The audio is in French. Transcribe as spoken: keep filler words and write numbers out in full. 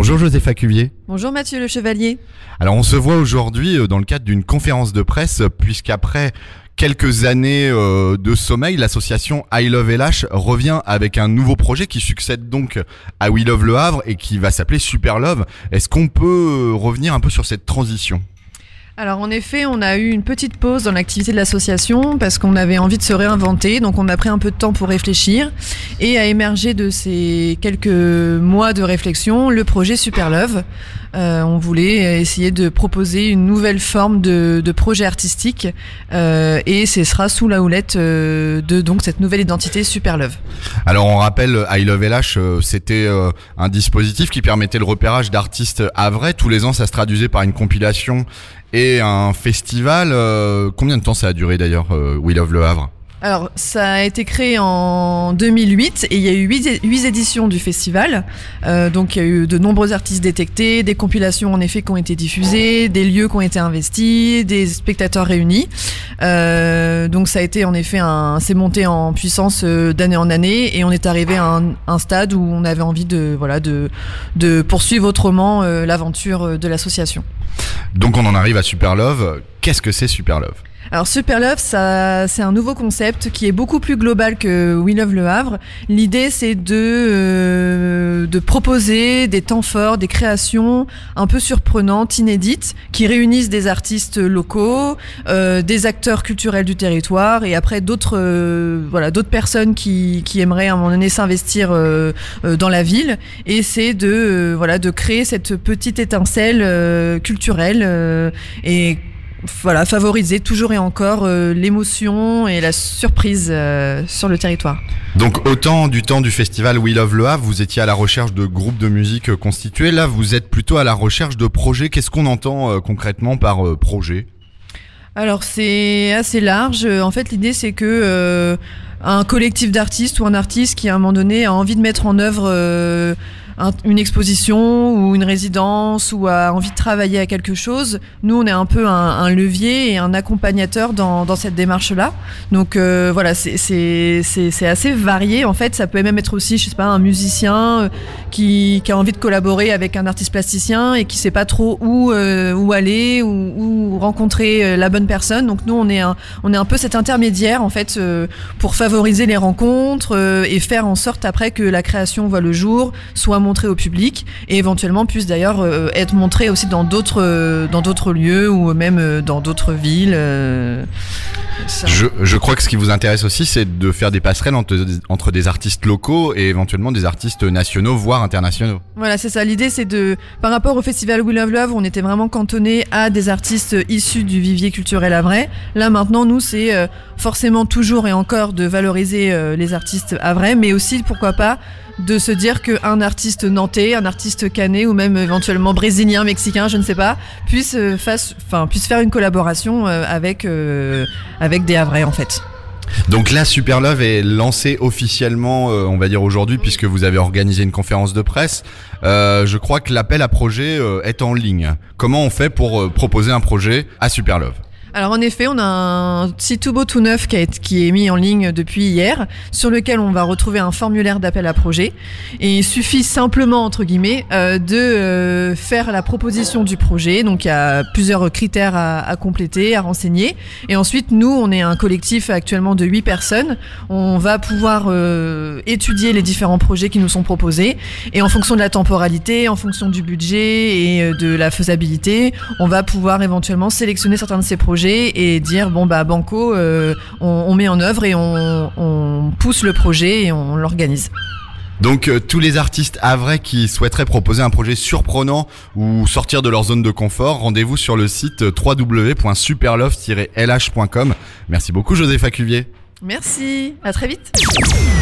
Bonjour Josépha Cuvier. Bonjour Mathieu Le Chevalier. Alors on se voit aujourd'hui dans le cadre d'une conférence de presse puisqu'après quelques années euh, de sommeil, l'association I Love L H revient avec un nouveau projet qui succède donc à We Love Le Havre et qui va s'appeler Super Love. Est-ce qu'on peut revenir un peu sur cette transition ? Alors en effet, on a eu une petite pause dans l'activité de l'association parce qu'on avait envie de se réinventer, donc on a pris un peu de temps pour réfléchir et a émergé de ces quelques mois de réflexion le projet Super Love. Euh, on voulait essayer de proposer une nouvelle forme de, de projet artistique euh, et ce sera sous la houlette euh, de donc cette nouvelle identité Super Love. Alors on rappelle, I Love L H, euh, c'était euh, un dispositif qui permettait le repérage d'artistes havrais. Tous les ans, ça se traduisait par une compilation et un festival. Euh, combien de temps ça a duré d'ailleurs, euh, We Love Le Havre ? Alors, ça a été créé en deux mille huit et il y a eu huit éditions du festival. Euh, donc, il y a eu de nombreux artistes détectés, des compilations en effet qui ont été diffusées, des lieux qui ont été investis, des spectateurs réunis. Euh, donc, ça a été en effet un, c'est monté en puissance d'année en année et on est arrivé à un, un stade où on avait envie de, voilà, de, de poursuivre autrement euh, l'aventure de l'association. Donc, on en arrive à Super Love. Qu'est-ce que c'est Super Love ? Alors Super Love, ça, c'est un nouveau concept qui est beaucoup plus global que We Love Le Havre. L'idée, c'est de euh, de proposer des temps forts, des créations un peu surprenantes, inédites, qui réunissent des artistes locaux, euh, des acteurs culturels du territoire, et après d'autres euh, voilà d'autres personnes qui qui aimeraient à un moment donné s'investir euh, euh, dans la ville. Et c'est de euh, voilà de créer cette petite étincelle euh, culturelle euh, et Voilà, favoriser toujours et encore euh, l'émotion et la surprise euh, sur le territoire. Donc autant du temps du festival We Love Le Havre, vous étiez à la recherche de groupes de musique constitués. Là, vous êtes plutôt à la recherche de projets. Qu'est-ce qu'on entend euh, concrètement par euh, projet ? Alors c'est assez large. En fait, l'idée c'est que euh, un collectif d'artistes ou un artiste qui à un moment donné a envie de mettre en œuvre euh, un, une exposition ou une résidence ou a envie de travailler à quelque chose, nous on est un peu un, un levier et un accompagnateur dans, dans cette démarche-là. Donc euh, voilà, c'est, c'est, c'est, c'est assez varié en fait. Ça peut même être aussi, je sais pas, un musicien qui, qui a envie de collaborer avec un artiste plasticien et qui sait pas trop où, euh, où aller ou où rencontrer la bonne personne. Donc nous on est un, on est un peu cet intermédiaire en fait euh, pour favoriser les rencontres euh, et faire en sorte après que la création voit le jour, soit montrée au public et éventuellement puisse d'ailleurs euh, être montrée aussi dans d'autres euh, dans d'autres lieux ou même euh, dans d'autres villes. Euh, je, je crois que ce qui vous intéresse aussi, c'est de faire des passerelles entre, entre des artistes locaux et éventuellement des artistes nationaux, voire internationaux. Voilà, c'est ça. L'idée, c'est de, par rapport au festival We Love Love, on était vraiment cantonné à des artistes issus du vivier culturel havrais. Là, maintenant, nous, c'est euh, forcément toujours et encore de valoriser euh, les artistes havrais, mais aussi, pourquoi pas, de se dire qu'un artiste nantais, un artiste canet ou même éventuellement brésilien, mexicain, je ne sais pas, puisse, euh, fasse, enfin, puisse faire une collaboration euh, avec, euh, avec des havrais, en fait. Donc là, Super Love est lancé officiellement, euh, on va dire aujourd'hui, puisque vous avez organisé une conférence de presse. Euh, je crois que l'appel à projet euh, est en ligne. Comment on fait pour euh, proposer un projet à Super Love ? Alors en effet, on a un site tout beau tout neuf qui, a été, qui est mis en ligne depuis hier, sur lequel on va retrouver un formulaire d'appel à projet. Et il suffit simplement, entre guillemets, euh, de euh, faire la proposition du projet. Donc il y a plusieurs critères à, à compléter, à renseigner. Et ensuite, nous, on est un collectif actuellement de huit personnes. On va pouvoir euh, étudier les différents projets qui nous sont proposés. Et en fonction de la temporalité, en fonction du budget et de la faisabilité, on va pouvoir éventuellement sélectionner certains de ces projets et dire bon bah banco euh, on, on met en œuvre et on, on pousse le projet et on l'organise. Donc euh, tous les artistes havrais qui souhaiteraient proposer un projet surprenant ou sortir de leur zone de confort, rendez-vous sur le site w w w point superlove tiret l h point com. Merci beaucoup Josépha Cuvier. Merci, à très vite.